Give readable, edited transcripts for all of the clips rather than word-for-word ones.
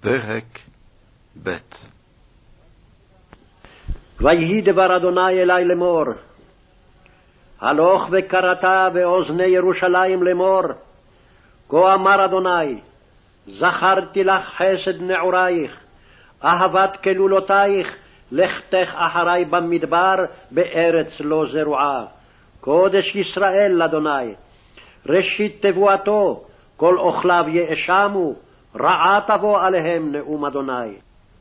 פרק ב'. ויהי דבר אדוני אלי לאמור, הלוך וקראת באוזני ירושלים לאמור, כה אמר אדוני, זכרתי לך חסד נעורייך, אהבת כלולותייך, לכתך אחרי במדבר בארץ לא זרועה. קודש ישראל אדוני, ראשית תבואתו, כל אוכליו יאשמו, רעה תבוא עליהם נאום אדוני.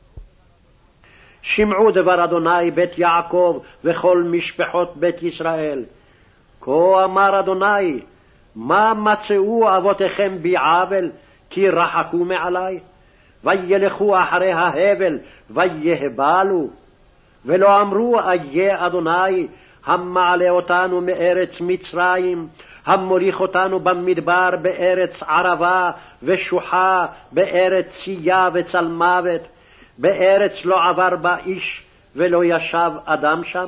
שמעו דבר אדוני בית יעקב וכל משפחות בית ישראל. כה אמר אדוני, מה מצאו אבותיכם בי עוול, כי רחקו מעלי? וילכו אחרי ההבל, ויהבלו. ולא אמרו, איה אדוני, המעלה אותנו מארץ מצרים, המוליך אותנו במדבר בארץ ערבה ושוחה, בארץ צייה וצלמוות, בארץ לא עבר בה איש ולא ישב אדם שם.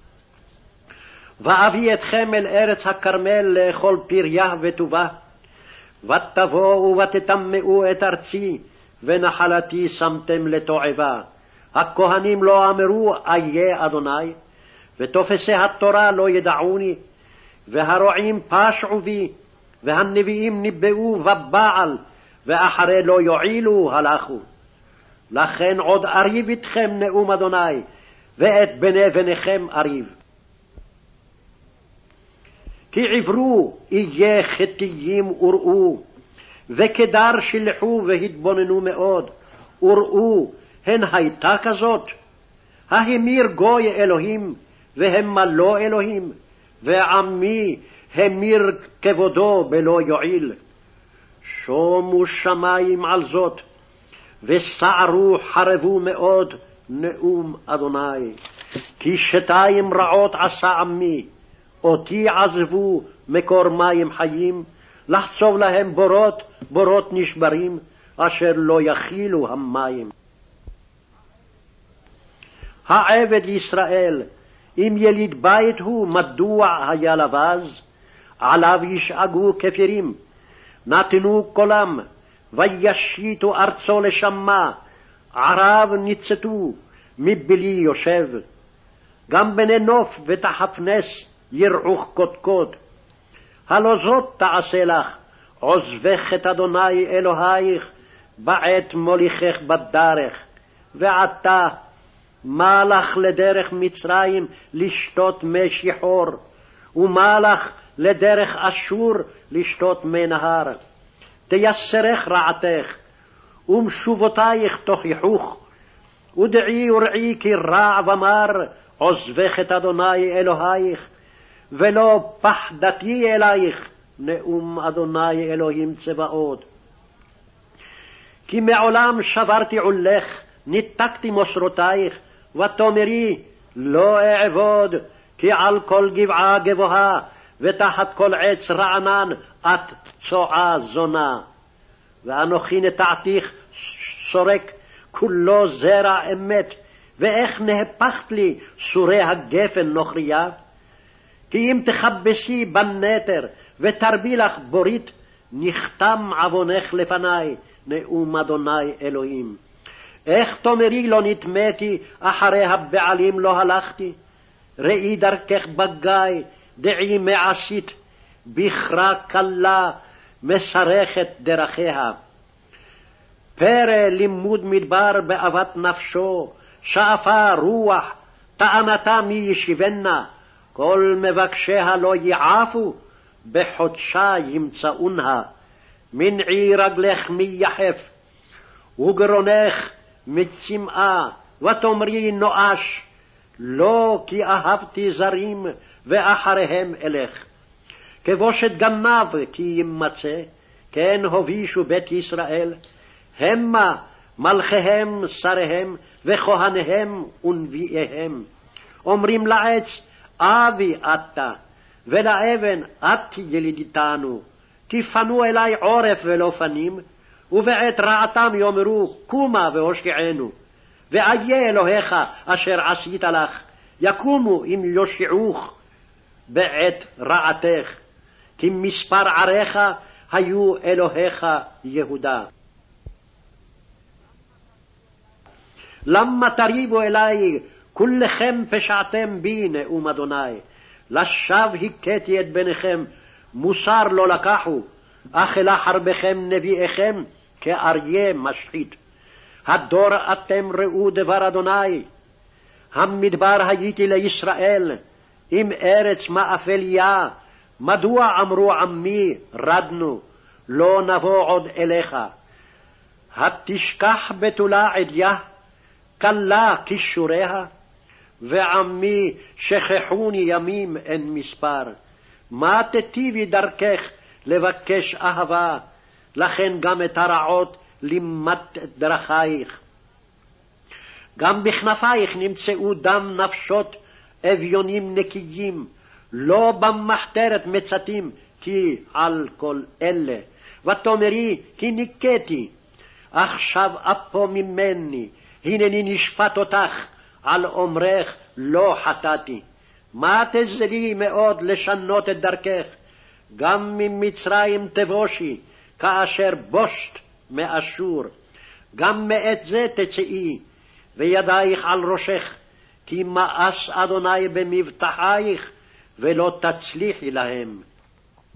ואביא אתכם אל ארץ הכרמל לאכול פריה וטובה, ותבואו ותטמאו את ארצי, ונחלתי שמתם לתועבה. הכהנים לא אמרו, איה אדוני, ותופסי התורה לא ידעוני, והרועים פשעו בי, והנביאים ניבאו בבעל, ואחרי לא יועילו הלכו. לכן עוד אריב אתכם נאום אדוני, ואת בני בניכם אריב. כי עברו איי חטיים וראו, וכדר שלחו והתבוננו מאוד, וראו, הן הייתה כזאת? ההמיר גוי אלוהים, והמה לא אלוהים, ועמי המיר כבודו בלא יועיל. שומו שמים על זאת, וסערו חרבו מאוד נאום אדוני. כי שתיים רעות עשה עמי, אותי עזבו מקור מים חיים, לחצוב להם בורות, בורות נשברים, אשר לא יכילו המים. העבד ישראל, אם יליד בית הוא, מדוע היה לבז? עליו ישאגו כפירים, נתנו קולם, וישיתו ארצו לשמה, ערב ניצתו, מבלי יושב. גם בני נוף ותחפנס ירעוך קודקוד. הלא זאת תעשה לך, עוזבך את אדוני אלוהיך, בעת מוליכך בדרך. ועתה, מה לך לדרך מצרים לשתות מי שחור, ומה לך לדרך אשור לשתות מי נהר? תייסרך רעתך, ומשובותייך תוכיחוך, ודעי וראי כי רע ומר, עוזבך את אדוני אלוהיך, ולא פחדתי אלייך, נאום אדוני אלוהים צבאות. כי מעולם שברתי עולך, ניתקתי מוסרותייך, ותאמרי לא אעבוד, כי על כל גבעה גבוהה, ותחת כל עץ רענן את צועה זונה. ואנוכי נטעתיך סורק, כולו זרע אמת, ואיך נהפכת לי סורי הגפן נוכריה? כי אם תכבסי בנתר, ותרבי לך בורית, נכתם עוונך לפני, נאום אדוני אלוהים. איך תאמרי לא נטמאתי, אחרי הבעלים לא הלכתי? ראי דרכך בגיא, דעי מעשית, בכרה קלה, מסרכת דרכיה. פרא לימוד מדבר באהבת נפשו, שאפה רוח, טענתה מי ישיבנה, כל מבקשיה לא יעפו, בחודשה ימצאונה. מנעי רגלך מי יחף, וגרונך מצמאה, ותאמרי נואש, לא כי אהבתי זרים, ואחריהם אלך. כבושת גנב כי ימצא, כן הובישו בית ישראל, המה מלכיהם שריהם, וכהניהם ונביאיהם. אומרים לעץ, אבי אתה, ולאבן את ילידיתנו, כי פנו אלי עורף ולא פנים, ובעת רעתם יאמרו, קומה והושענו. ואיה אלוהיך אשר עשית לך, יקומו אם יושיעוך בעת רעתך, כי מספר עריך היו אלוהיך יהודה. למה תריבו אלי, כולכם פשעתם בי, נאום אדוני. לשווא הכיתי את בניכם, מוסר לא לקחו, אכלה חרבכם נביאיכם, כאריה משחית. הדור אתם ראו דבר אדוני, המדבר הייתי לישראל, עם ארץ מאפליה, מדוע אמרו עמי רדנו, לא נבוא עוד אליך. התשכח בתולה עדיה, קלה כישוריה, ועמי שכחוני ימים אין מספר. מה תטיבי דרכך לבקש אהבה, לכן גם את הרעות לימדת את דרכייך. גם בכנפייך נמצאו דם נפשות אביונים נקיים, לא במחתרת מצתים, כי על כל אלה. ותאמרי, כי ניקתי, עכשיו אפו ממני, הנני נשפט אותך, על אומרך לא חטאתי. מה תזלי מאוד לשנות את דרכך, גם ממצרים תבושי, כאשר בושת מאשור. גם מעת זה תצאי, וידייך על ראשך, כי מאס אדוני במבטחייך, ולא תצליחי להם.